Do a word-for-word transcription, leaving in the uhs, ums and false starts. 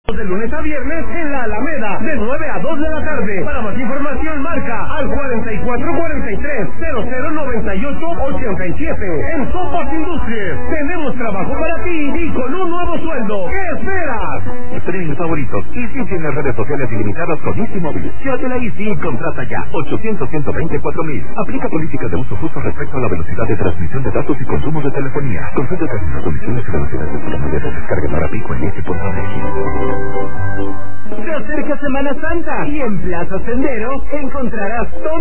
De lunes a viernes en la Alameda, de nueve a dos de la tarde. Para más información marca al cuarenta y cuatro cuarenta y tres cero cero noventa y ocho ochenta y siete. En Sopas Industrias tenemos trabajo para ti y con un nuevo sueldo. ¿Qué esperas? Streaming favoritos. Easy tiene redes sociales ilimitadas con Easy Móvil. Llévatela Easy y contrata ya. ochocientos ciento veinticuatro mil. Aplica políticas de uso justo respecto a la velocidad de transmisión de datos y consumo de telefonía. Consulta términos, condiciones y velocidades de promedio de descarga para Pico en Easy punto m x. Se acerca Semana Santa y en Plaza Sendero encontrarás todo